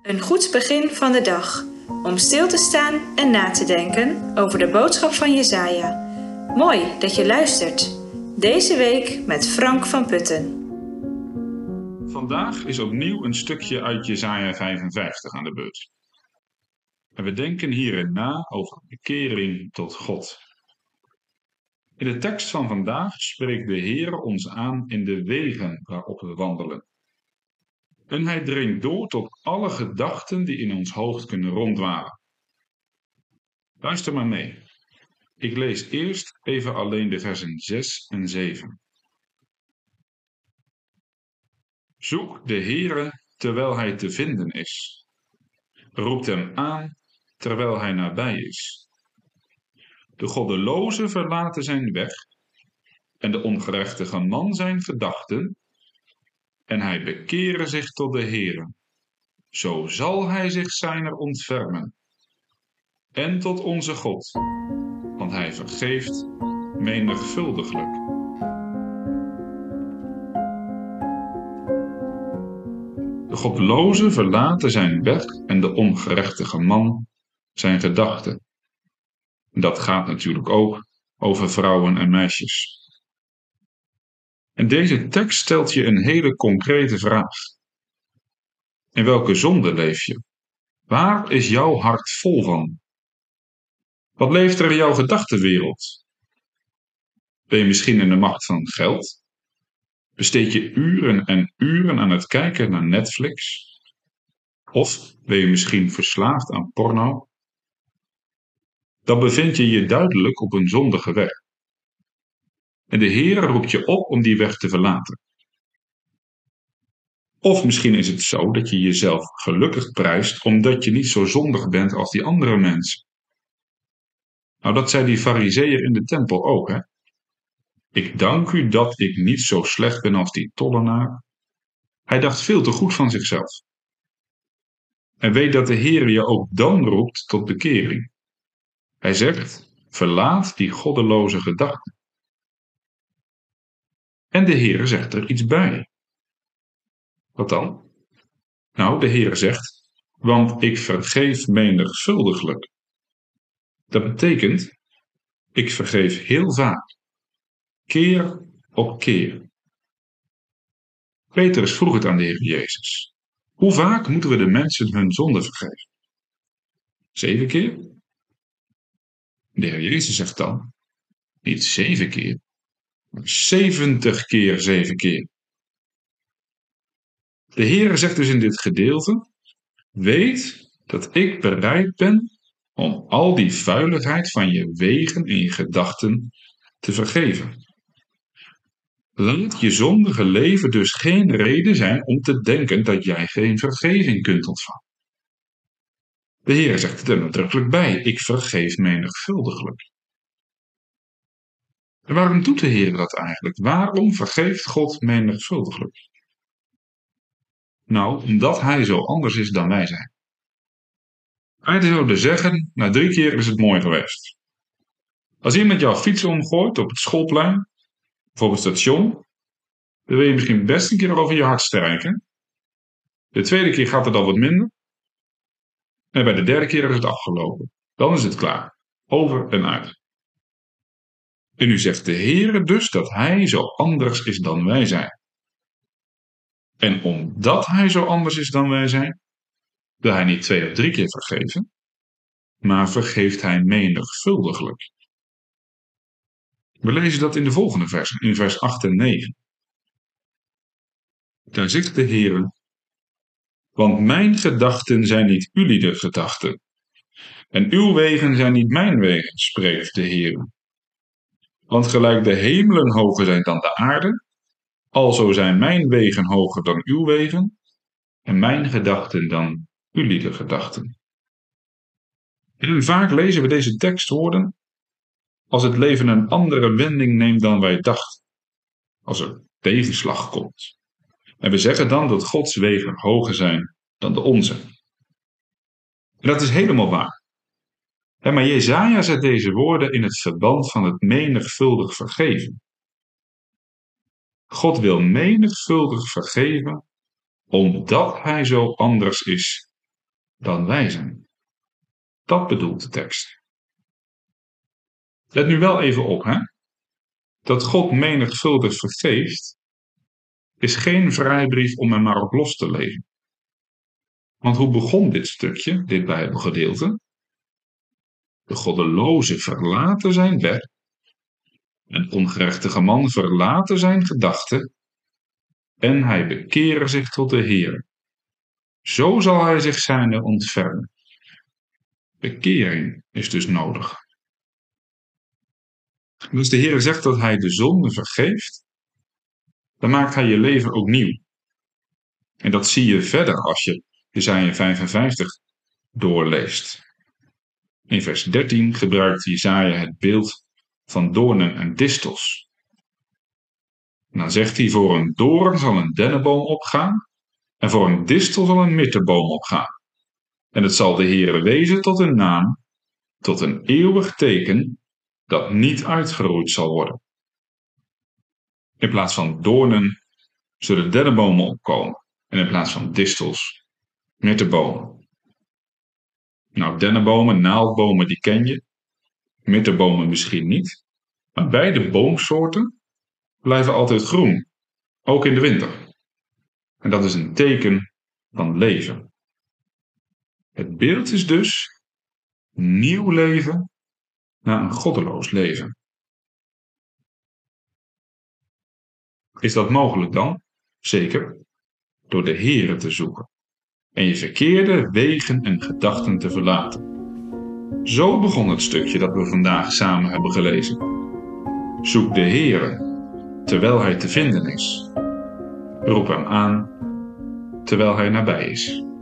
Een goed begin van de dag, om stil te staan en na te denken over de boodschap van Jesaja. Mooi dat je luistert. Deze week met Frank van Putten. Vandaag is opnieuw een stukje uit Jesaja 55 aan de beurt. En we denken hierin na over bekering tot God. In de tekst van vandaag spreekt de Heer ons aan in de wegen waarop we wandelen. En hij dringt door tot alle gedachten die in ons hoofd kunnen ronddwalen. Luister maar mee. Ik lees eerst even alleen de versen 6 en 7. Zoek de Heere terwijl hij te vinden is. Roept hem aan terwijl hij nabij is. De goddeloze verlaten zijn weg en de ongerechtige man zijn gedachten, en hij bekere zich tot de Heere. Zo zal hij zich zijner ontfermen en tot onze God, want hij vergeeft menigvuldiglijk. De goddeloze verlaten zijn weg en de ongerechtige man zijn gedachten. Dat gaat natuurlijk ook over vrouwen en meisjes. En deze tekst stelt je een hele concrete vraag. In welke zonde leef je? Waar is jouw hart vol van? Wat leeft er in jouw gedachtenwereld? Ben je misschien in de macht van geld? Besteed je uren en uren aan het kijken naar Netflix? Of ben je misschien verslaafd aan porno? Dan bevind je je duidelijk op een zondige weg. En de Heer roept je op om die weg te verlaten. Of misschien is het zo dat je jezelf gelukkig prijst omdat je niet zo zondig bent als die andere mensen. Nou, dat zei die farizeeër in de tempel ook, hè? Ik dank u dat ik niet zo slecht ben als die tollenaar. Hij dacht veel te goed van zichzelf. En weet dat de Heer je ook dan roept tot bekering. Hij zegt, verlaat die goddeloze gedachten. En de Heer zegt er iets bij. Wat dan? Nou, de Heer zegt, want ik vergeef menigvuldiglijk. Dat betekent, ik vergeef heel vaak, keer op keer. Petrus vroeg het aan de Heer Jezus. Hoe vaak moeten we de mensen hun zonde vergeven? 7 keer? De Heer Jezus zegt dan, niet 7 keer, maar 70 keer 7 keer. De Heer zegt dus in dit gedeelte, weet dat ik bereid ben om al die vuiligheid van je wegen en je gedachten te vergeven. Laat je zondige leven dus geen reden zijn om te denken dat jij geen vergeving kunt ontvangen. De Heer zegt het er nadrukkelijk bij, ik vergeef menigvuldiglijk. En waarom doet de Heer dat eigenlijk? Waarom vergeeft God menigvuldiglijk? Nou, omdat Hij zo anders is dan wij zijn. Wij zouden zeggen, na 3 keer is het mooi geweest. Als iemand jouw fiets omgooit op het schoolplein, of op het station, dan wil je misschien best een keer over je hart strijken. De tweede keer gaat het al wat minder. En bij de derde keer is het afgelopen. Dan is het klaar. Over en uit. En nu zegt de Heer dus dat Hij zo anders is dan wij zijn. En omdat Hij zo anders is dan wij zijn, wil Hij niet 2 of 3 keer vergeven, maar vergeeft Hij menigvuldiglijk. We lezen dat in de volgende versen, in vers 8 en 9. Daar zegt de Heer, want mijn gedachten zijn niet jullie gedachten, en uw wegen zijn niet mijn wegen, spreekt de Heer. Want gelijk de hemelen hoger zijn dan de aarde, alzo zijn mijn wegen hoger dan uw wegen, en mijn gedachten dan jullie gedachten. En vaak lezen we deze tekstwoorden als het leven een andere wending neemt dan wij dachten, als er tegenslag komt. En we zeggen dan dat Gods wegen hoger zijn dan de onze. En dat is helemaal waar. Maar Jesaja zet deze woorden in het verband van het menigvuldig vergeven. God wil menigvuldig vergeven, omdat Hij zo anders is dan wij zijn. Dat bedoelt de tekst. Let nu wel even op, hè? Dat God menigvuldig vergeeft, is geen vrijbrief om er maar op los te leven. Want hoe begon dit stukje, dit Bijbelgedeelte? De goddeloze verlaten zijn weg, een ongerechtige man verlaten zijn gedachten, en hij bekere zich tot de Heer. Zo zal hij zich zijne ontfermen. Bekering is dus nodig. Dus de Heer zegt dat hij de zonde vergeeft, dan maakt hij je leven ook nieuw. En dat zie je verder als je Jesaja 55 doorleest. In vers 13 gebruikt Jesaja het beeld van doornen en distels. En dan zegt hij, voor een doorn zal een dennenboom opgaan en voor een distel zal een mitteboom opgaan. En het zal de Heere wezen tot een naam, tot een eeuwig teken dat niet uitgeroeid zal worden. In plaats van doornen zullen dennenbomen opkomen en in plaats van distels mittebomen. Nou, dennenbomen, naaldbomen, die ken je. Mittebomen misschien niet. Maar beide boomsoorten blijven altijd groen, ook in de winter. En dat is een teken van leven. Het beeld is dus nieuw leven na een goddeloos leven. Is dat mogelijk dan? Zeker, door de Heere te zoeken en je verkeerde wegen en gedachten te verlaten. Zo begon het stukje dat we vandaag samen hebben gelezen. Zoek de Heere, terwijl hij te vinden is. Roep hem aan, terwijl hij nabij is.